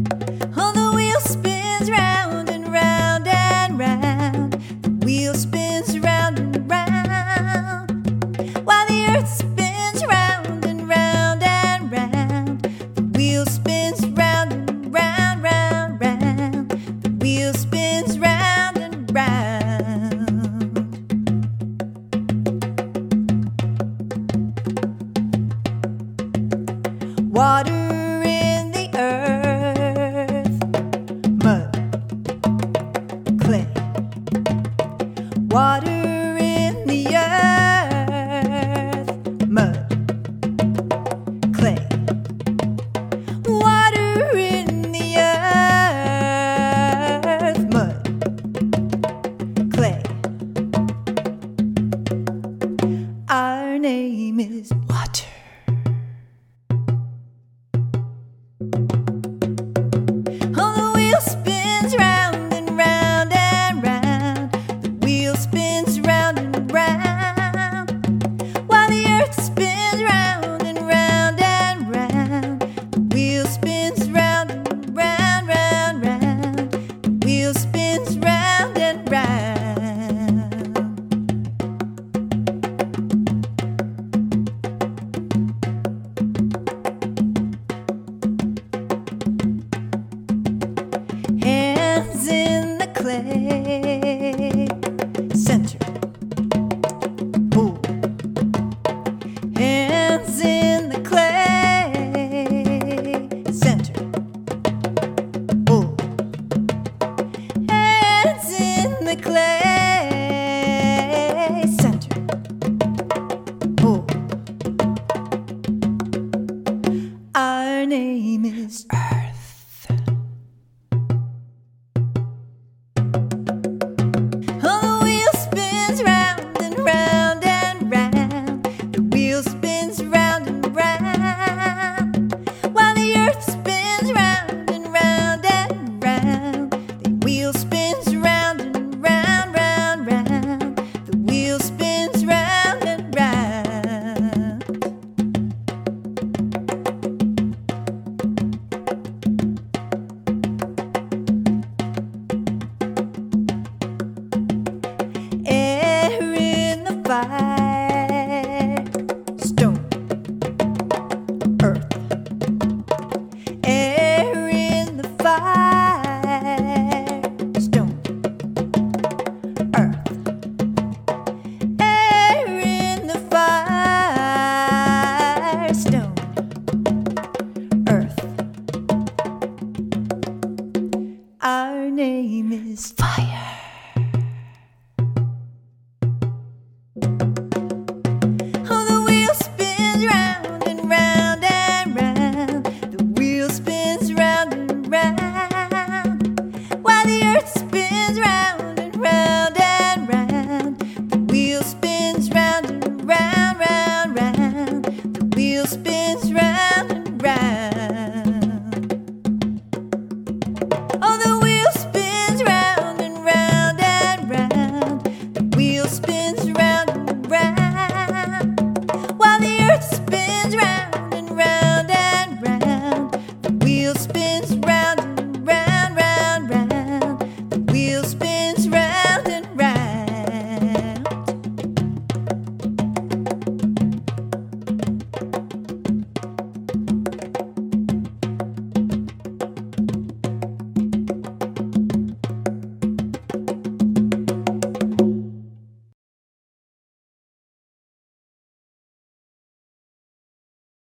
Oh, the wheel spins round and round and round. The wheel spins round and round. While the earth spins round and round and round. The wheel spins round and round, round, round. The wheel spins round and round. Water in the earth, mud, clay. Water in the earth, mud, clay. Water in the earth, mud, clay. Our name is water. Oh, the wheel spins round and round and round. The wheel spins round and round. While the earth spins round and round and round. The wheel spins round and round, round, round. The wheel spins round and round. Hands in the clay, center, pull. Hands in the clay, center, pull. Hands in the clay, center, pull. Our name is Earth. Oh, the wheel spins round and round and round. The wheel spins round and round. While the earth spins round and round and round. The wheel spins round and round, round, round. The wheel spins round and round. Air in the fire, stone, earth. Air in the fire, stone, earth. Air in the fire, stone, earth. Our name is fire.